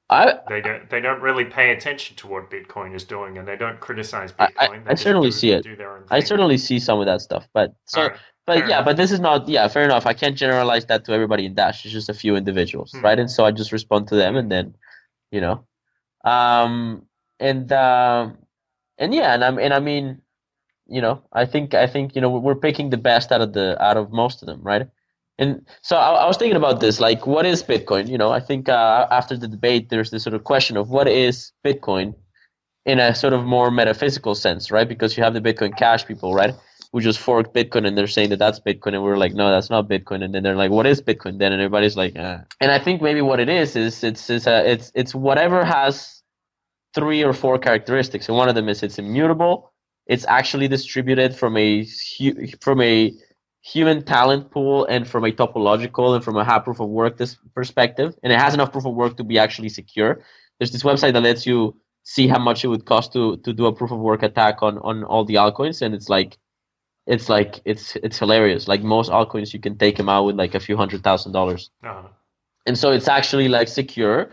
I They don't they don't really pay attention to what Bitcoin is doing, and they don't criticize I, I Bitcoin. They I just certainly do see it. do their own I thing. certainly see some of that stuff, but All so right, but fair yeah, enough. but this is not yeah, fair enough. I can't generalize that to everybody in Dash. It's just a few individuals, Hmm. right? And so I just respond to them, and then you know, um, and um, and yeah, and I'm and I mean, you know, I think I think you know we're picking the best out of the out of most of them, right? And so I, I was thinking about this, like, what is Bitcoin? You know, I think uh, after the debate, there's this sort of question of what is Bitcoin in a sort of more metaphysical sense, right? Because you have the Bitcoin Cash people, right, who just forked Bitcoin and they're saying that that's Bitcoin, and we're like, no, that's not Bitcoin, and then they're like, what is Bitcoin then? And everybody's like, eh. And I think maybe what it is is it's it's a, it's it's whatever has three or four characteristics, and one of them is it's immutable. It's actually distributed from a from a human talent pool and from a topological and from a high proof of work this perspective, and it has enough proof of work to be actually secure. There's this website that lets you see how much it would cost to to do a proof of work attack on on all the altcoins, and it's like it's like it's it's hilarious. Like most altcoins, you can take them out with like a few hundred thousand dollars, Uh-huh. and so it's actually like secure,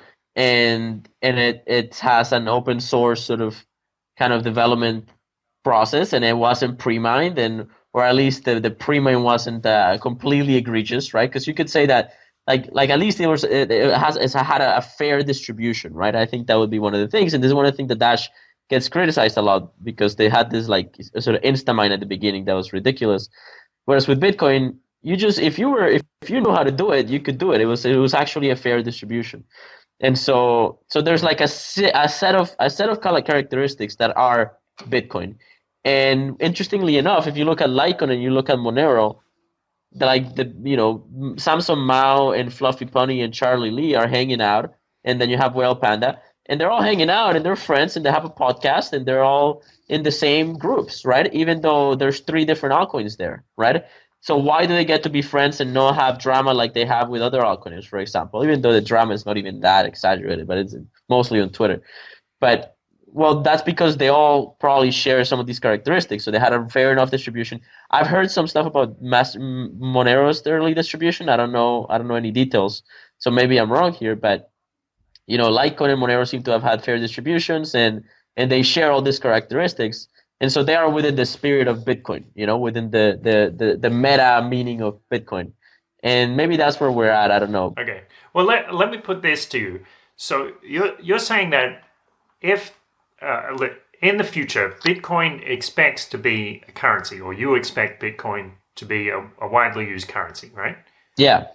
and and it it has an open source sort of kind of development process, and it wasn't pre-mined, and or at least the the pre-mine wasn't uh, completely egregious, right? Because you could say that like like at least it was it, it has it had a, a fair distribution, right? I think that would be one of the things, and this is one of the things that Dash gets criticized a lot because they had this like sort of insta-mine at the beginning that was ridiculous. Whereas with Bitcoin, you just if you were if, if you knew how to do it, you could do it. It was it was actually a fair distribution, and so so there's like a, a set of a set of color characteristics that are Bitcoin. And interestingly enough, if you look at Litecoin and you look at Monero, the, like the you know Samson Mao and Fluffy Bunny and Charlie Lee are hanging out, and then you have Whale Panda, and they're all hanging out and they're friends and they have a podcast and they're all in the same groups, right? Even though there's three different altcoins there, right? So why do they get to be friends and not have drama like they have with other altcoins, for example? Even though the drama is not even that exaggerated, but it's mostly on Twitter. But well, that's because they all probably share some of these characteristics. So they had a fair enough distribution. I've heard some stuff about Mas- Monero's early distribution. I don't know. I don't know any details. So maybe I'm wrong here. But you know, Litecoin and Monero seem to have had fair distributions, and and they share all these characteristics. And so they are within the spirit of Bitcoin. You know, within the the the, the meta meaning of Bitcoin. And maybe that's where we're at. I don't know. Okay. Well, let let me put this to you. So you're you're saying that if Uh, in the future, Bitcoin expects to be a currency, or you expect Bitcoin to be a, a widely used currency, right? Yeah.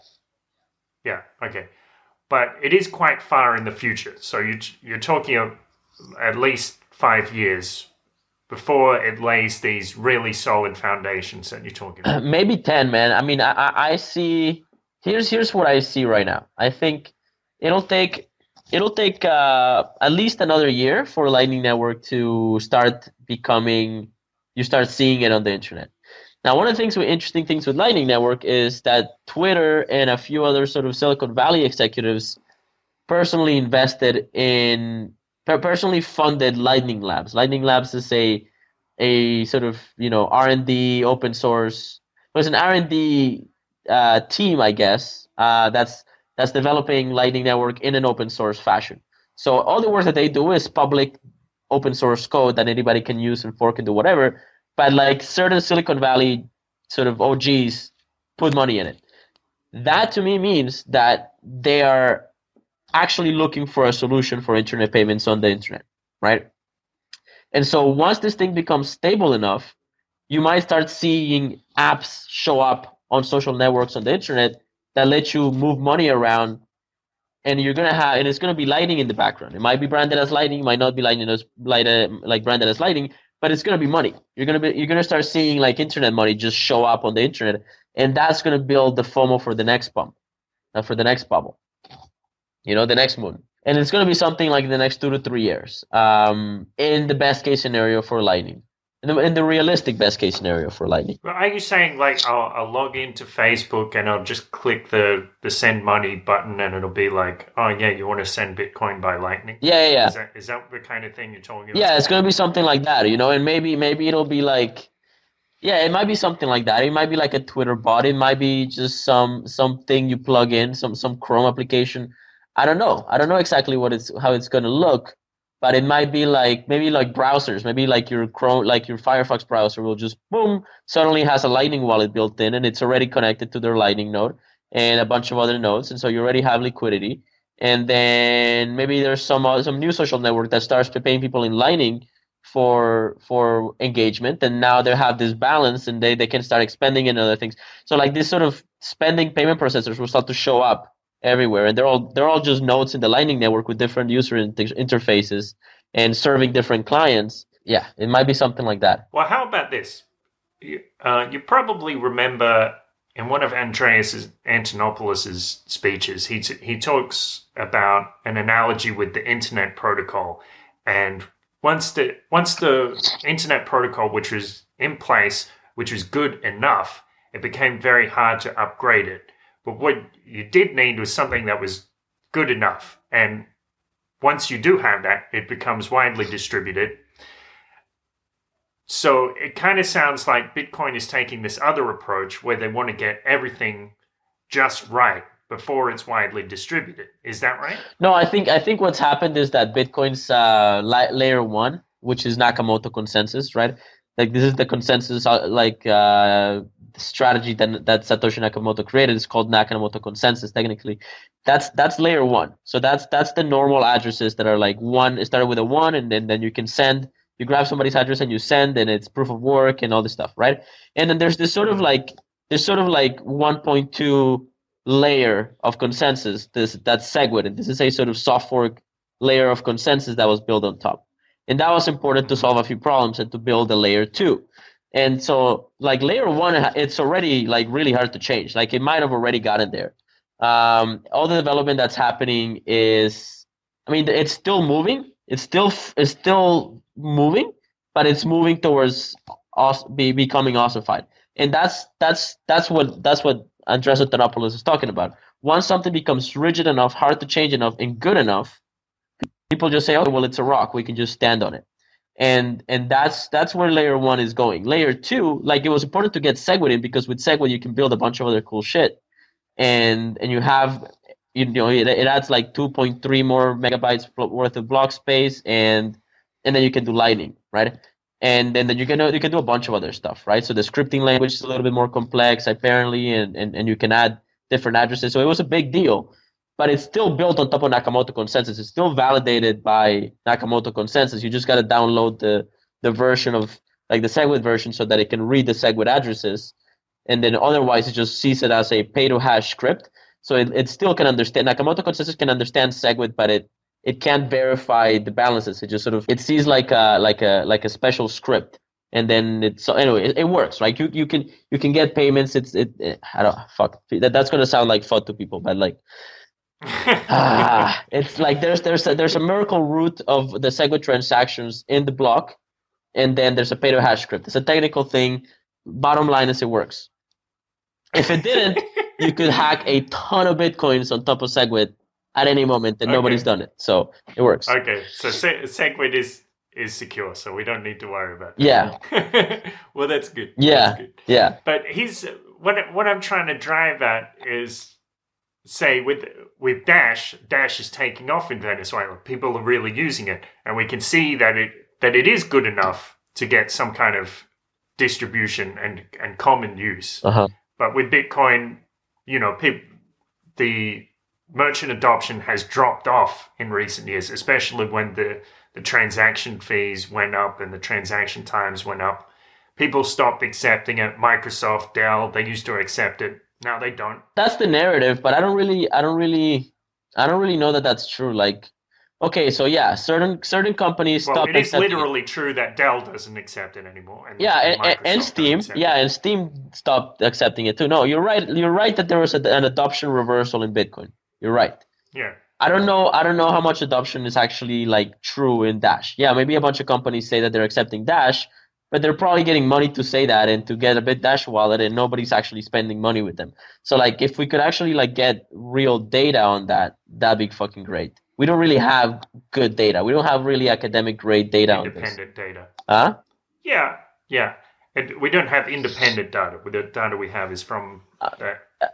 Yeah. Okay. But it is quite far in the future. So you, you're talking of at least five years before it lays these really solid foundations that you're talking about. Maybe ten, man. I mean, I, I see. Here's here's what I see right now. I think it'll take. It'll take uh, at least another year for Lightning Network to start becoming, you start seeing it on the internet. Now, one of the things with interesting things with Lightning Network is that Twitter and a few other sort of Silicon Valley executives personally invested in, personally funded Lightning Labs. Lightning Labs is a a sort of you know R and D open source. It was an R and D uh, team, I guess. Uh, that's that's developing Lightning Network in an open source fashion. So all the work that they do is public open source code that anybody can use and fork and do whatever. But like certain Silicon Valley sort of O Gs put money in it. That to me means that they are actually looking for a solution for internet payments on the internet, right? And so once this thing becomes stable enough, you might start seeing apps show up on social networks on the internet that let you move money around, and you're gonna have, and it's gonna be Lightning in the background. It might be branded as Lightning, might not be Lightning as like branded as Lightning, but it's gonna be money. You're gonna be, you're gonna start seeing like internet money just show up on the internet, and that's gonna build the FOMO for the next pump, uh, for the next bubble, you know, the next moon. And it's gonna be something like in the next two to three years, um, in the best case scenario for Lightning. In the, in the realistic best case scenario for Lightning. Are you saying like I'll, I'll log into Facebook and I'll just click the, the send money button and it'll be like, oh yeah, you want to send Bitcoin by Lightning? Yeah, yeah, yeah. Is that, is that the kind of thing you're talking about? Yeah, it's going to be something like that, you know, and maybe maybe it'll be like, yeah, it might be something like that. It might be like a Twitter bot. It might be just some something you plug in, some some Chrome application. I don't know. I don't know exactly what it's how it's going to look, but it might be like maybe like browsers, maybe like your Chrome, like your Firefox browser will just boom suddenly has a Lightning wallet built in, and it's already connected to their Lightning node and a bunch of other nodes, and so you already have liquidity. And then maybe there's some uh, some new social network that starts paying people in Lightning for for engagement, and now they have this balance, and they, they can start expanding in other things. So like this sort of spending payment processors will start to show up everywhere, and they're all they're all just nodes in the Lightning network with different user inter- interfaces and serving different clients. Yeah, it might be something like that. Well, how about this? You, uh, you probably remember in one of Andreas Antonopoulos' speeches, he t- he talks about an analogy with the internet protocol, and once the once the internet protocol, which was in place, which was good enough, it became very hard to upgrade it. But what you did need was something that was good enough. And once you do have that, it becomes widely distributed. So it kind of sounds like Bitcoin is taking this other approach where they want to get everything just right before it's widely distributed. Is that right? No, I think I think what's happened is that Bitcoin's uh, la- layer one, which is Nakamoto consensus, right? Like this is the consensus, uh, like uh, strategy that that Satoshi Nakamoto created. It's called Nakamoto consensus. Technically, that's that's layer one. So that's that's the normal addresses that are like one. It started with a one, and then then you can send. You grab somebody's address and you send, and it's proof of work and all this stuff, right? And then there's this sort of like there's sort of like one point two layer of consensus. This that's SegWit, and this is a sort of soft fork layer of consensus that was built on top. And that was important to solve a few problems and to build a layer two. And so like layer one, it's already like really hard to change. Like it might have already gotten there. Um, all the development that's happening is, I mean, it's still moving. It's still it's still moving, but it's moving towards os- be, becoming ossified. And that's that's that's what that's what Andreas Antonopoulos is talking about. Once something becomes rigid enough, hard to change enough, and good enough, people just say, "Oh, well, it's a rock. We can just stand on it." And and that's that's where layer one is going. Layer two, like it was important to get SegWit in because with SegWit you can build a bunch of other cool shit, and and you have you know it, it adds like two point three more megabytes worth of block space, and and then you can do Lightning, right? And then, then you can you can do a bunch of other stuff, right? So the scripting language is a little bit more complex apparently, and, and, and you can add different addresses. So it was a big deal, but it's still built on top of Nakamoto consensus. It's still validated by Nakamoto consensus. You just got to download the the version of like the SegWit version so that it can read the SegWit addresses, and then otherwise it just sees it as a pay to hash script. So it, it still can understand Nakamoto consensus can understand SegWit, but it it can't verify the balances. It just sort of it sees like a like a like a special script, and then it's so anyway it, it works, right? You you can you can get payments. It's it, it I don't fuck that that's gonna sound like fun to people, but like ah, it's like there's there's a, there's a miracle root of the SegWit transactions in the block, and then there's a pay to hash script. It's a technical thing. Bottom line is it works. If it didn't, you could hack a ton of bitcoins on top of SegWit at any moment, and okay. Nobody's done it, so it works. Okay, so Se- SegWit is is secure, so we don't need to worry about that. Yeah. Well, that's good. Yeah. That's good. Yeah. But he's what what I'm trying to drive at is, say with with Dash, Dash is taking off in Venezuela. People are really using it, and we can see that it that it is good enough to get some kind of distribution and and common use. Uh-huh. But with Bitcoin, you know, people the merchant adoption has dropped off in recent years, especially when the, the transaction fees went up and the transaction times went up. People stopped accepting it. Microsoft, Dell, they used to accept it. Now they don't. That's the narrative, but I don't really, I don't really, I don't really know that that's true. Like, okay, so yeah, certain certain companies well, stop. It is literally it. true that Dell doesn't accept it anymore. And, yeah, and, and, and Steam, yeah, it. and Steam stopped accepting it too. No, you're right. You're right that there was a, an adoption reversal in Bitcoin. You're right. Yeah. I don't know. I don't know how much adoption is actually like true in Dash. Yeah, maybe a bunch of companies say that they're accepting Dash, but they're probably getting money to say that and to get a BitDash wallet, and nobody's actually spending money with them. So like, if we could actually like get real data on that, that'd be fucking great. We don't really have good data. We don't have really academic grade data on this. Independent data. Huh? Yeah. Yeah. And we don't have independent data. The data we have is from uh,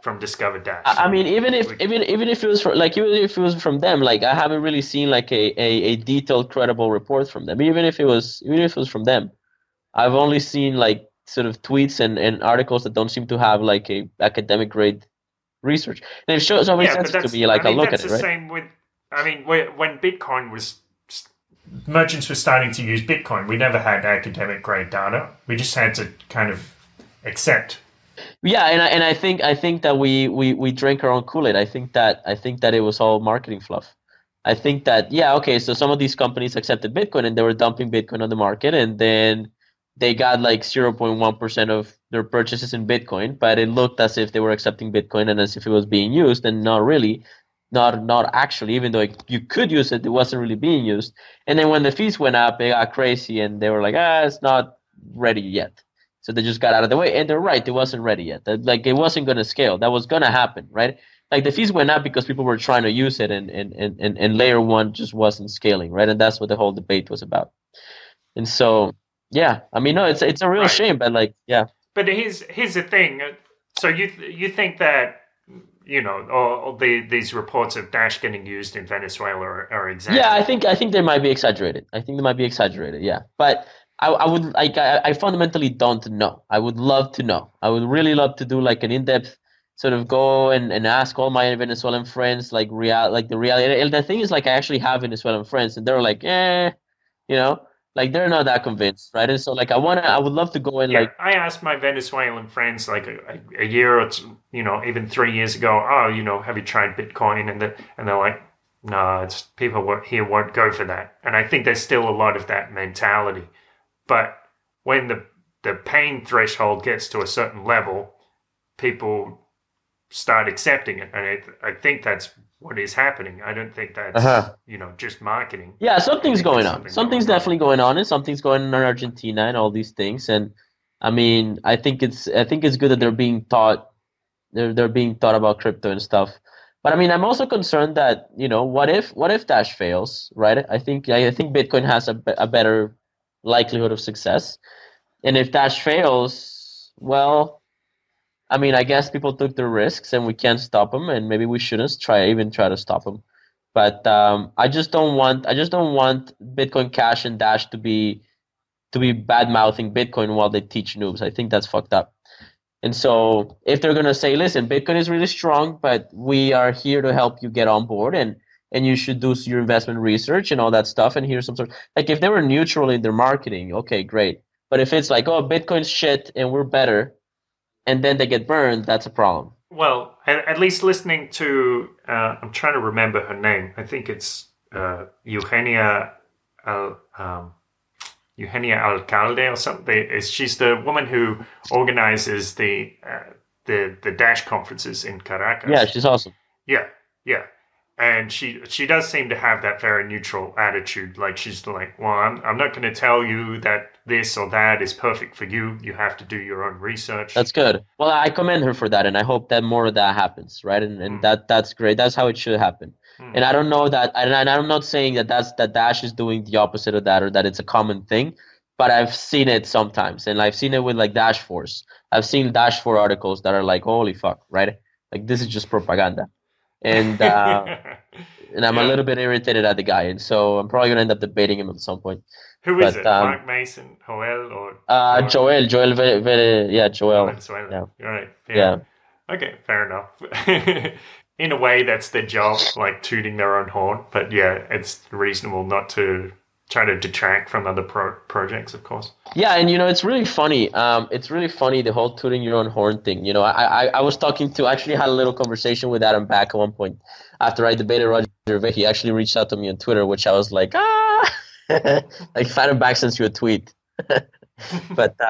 from Discover Dash. I, I mean, even if we, even even if it was from, like even if it was from them, like I haven't really seen like a, a, a detailed, credible report from them. Even if it was even if it was from them, I've only seen like sort of tweets and, and articles that don't seem to have like a academic grade research. And it shows always yeah, sense to me. Like I mean, I look that's at it, the right? same with. I mean, when Bitcoin was. Merchants were starting to use Bitcoin. We never had academic grade data. We just had to kind of accept. Yeah, and I, and I think I think that we, we, we drank our own Kool-Aid. I think that I think that it was all marketing fluff. I think that yeah, okay, so some of these companies accepted Bitcoin and they were dumping Bitcoin on the market, and then they got like zero point one percent of their purchases in Bitcoin, but it looked as if they were accepting Bitcoin and as if it was being used, and not really. Not not actually, even though it, you could use it, it wasn't really being used. And then when the fees went up, they got crazy and they were like, ah, it's not ready yet. So they just got out of the way. And they're right, it wasn't ready yet. That, like it wasn't going to scale. That was going to happen, right? Like the fees went up because people were trying to use it, and, and, and, and, and layer one just wasn't scaling, right? And that's what the whole debate was about. And so, yeah, I mean, no, it's it's a real right. shame, but like, yeah. But here's here's the thing. So you you think that. You know, all, all the, these reports of Dash getting used in Venezuela are, are exaggerated. Yeah, I think I think they might be exaggerated. I think they might be exaggerated. Yeah, but I, I would like I, I fundamentally don't know. I would love to know. I would really love to do like an in-depth sort of go and, and ask all my Venezuelan friends like real like the reality. And the thing is, like I actually have Venezuelan friends, and they're like, eh, you know. Like they're not that convinced, right? And so, like, I wanna, I would love to go and yeah, like. I asked my Venezuelan friends like a, a year or two, you know, even three years ago. Oh, you know, have you tried Bitcoin? And the, and they're like, no, it's people here won't go for that. And I think there's still a lot of that mentality. But when the the pain threshold gets to a certain level, people start accepting it, and I, I think that's what is happening. I don't think that's uh-huh. you know just marketing. Yeah, something's going on. Something something's going definitely on. going on, and something's going on in Argentina and all these things. And I mean, I think it's I think it's good that they're being taught they're they're being taught about crypto and stuff. But I mean, I'm also concerned that you know what if what if Dash fails, right? I think I think Bitcoin has a, a better likelihood of success, and if Dash fails, well. I mean, I guess people took their risks, and we can't stop them, and maybe we shouldn't try even try to stop them. But um, I just don't want I just don't want Bitcoin Cash and Dash to be to be bad mouthing Bitcoin while they teach noobs. I think that's fucked up. And so if they're gonna say, listen, Bitcoin is really strong, but we are here to help you get on board, and and you should do your investment research and all that stuff. And here's some sort of, like if they were neutral in their marketing, okay, great. But if it's like, oh, Bitcoin's shit and we're better, and then they get burned, that's a problem. Well, at, at least listening to, uh, I'm trying to remember her name. I think it's uh, Eugenia Al, um, Eugenia Alcalde or something. She's the woman who organizes the uh, the the Dash conferences in Caracas. Yeah, she's awesome. Yeah, yeah. And she she does seem to have that very neutral attitude. Like she's like, well, I'm I'm not going to tell you that this or that is perfect for you. You have to do your own research. That's good. Well, I commend her for that, and I hope that more of that happens, right? And and mm. that that's great. That's how it should happen. Mm. And I don't know that, and I'm not saying that that's that Dash is doing the opposite of that, or that it's a common thing. But I've seen it sometimes, and I've seen it with like Dash Force. I've seen Dash Force articles that are like, holy fuck, right? Like this is just propaganda. And uh, and I'm yeah. a little bit irritated at the guy, and so I'm probably gonna end up debating him at some point. Who is but, it? Um, Mark Mason, Joel, or uh, or, Joel? Joel, very, very, yeah, Joel. Venezuela. Yeah. You're right. Yeah. yeah. Okay, fair enough. In a way, that's their job, like tooting their own horn. But yeah, it's reasonable not to try to detract from other pro- projects, of course. Yeah, and you know, it's really funny. Um, it's really funny, the whole tooting your own horn thing. You know, I, I, I was talking to, actually had a little conversation with Adam Back at one point after I debated Roger Ver. He actually reached out to me on Twitter, which I was like, ah, like Adam Back sends you a tweet. but uh,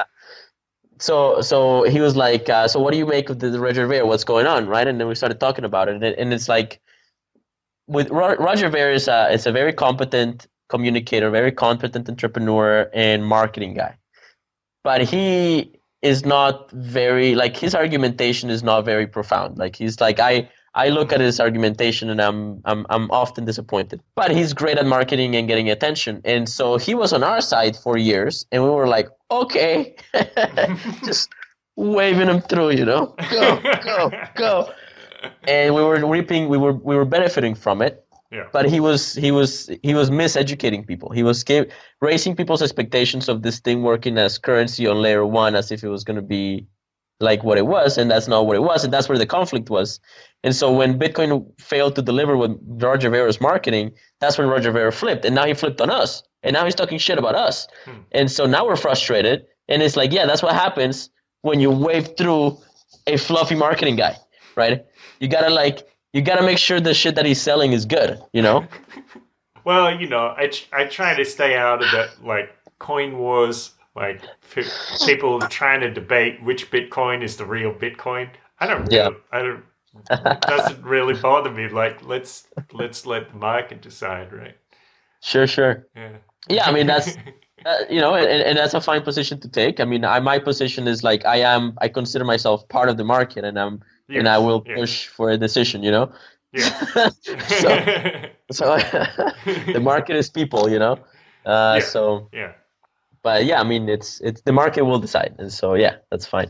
so so he was like, uh, so what do you make of the, the Roger Ver? What's going on, right? And then we started talking about it, and, and it's like, with Ro- Roger Ver is a, it's a very competent communicator, very competent entrepreneur and marketing guy. But he is not very, like his argumentation is not very profound. Like he's like, I, I look at his argumentation and I'm, I'm, I'm often disappointed. But he's great at marketing and getting attention. And so he was on our side for years and we were like, okay, just, waving him through, you know, go, go, go. And we were reaping, we were we were benefiting from it. Yeah. But he was he was he was miseducating people. He was give, raising people's expectations of this thing working as currency on layer one, as if it was going to be like what it was, and that's not what it was, and that's where the conflict was. And so when Bitcoin failed to deliver with Roger Vero's marketing, that's when Roger Vero flipped, and now he flipped on us, and now he's talking shit about us. Hmm. And so now we're frustrated, and it's like, yeah, that's what happens when you wave through a fluffy marketing guy, right? You gotta like. You got to make sure the shit that he's selling is good, you know? Well, you know, I, I try to stay out of that, like, coin wars, like, f- people trying to debate which Bitcoin is the real Bitcoin. I don't really, yeah. I don't, it doesn't really bother me. Like, let's, let's let the market decide, right? Sure, sure. Yeah. Yeah, I mean, that's, uh, you know, and, and that's a fine position to take. I mean, I, my position is like, I am, I consider myself part of the market, and I'm, Yes, and I will yes. push for a decision, you know? Yeah. so so the market is people, you know? Uh, yeah. So, yeah. But yeah, I mean, it's it's the market will decide. And so, yeah, that's fine.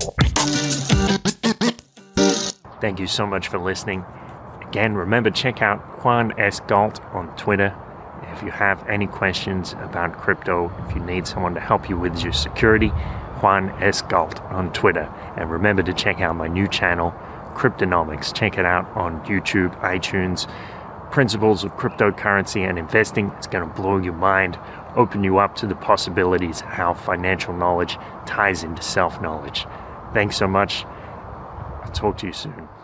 Thank you so much for listening. Again, remember, check out Juan S. Galt on Twitter. If you have any questions about crypto, if you need someone to help you with your security, Juan S. Galt on Twitter. And remember to check out my new channel, Cryptonomics. Check it out on YouTube, iTunes. Principles of cryptocurrency and investing. It's going to blow your mind, open you up to the possibilities of how financial knowledge ties into self-knowledge. Thanks so much. I'll talk to you soon.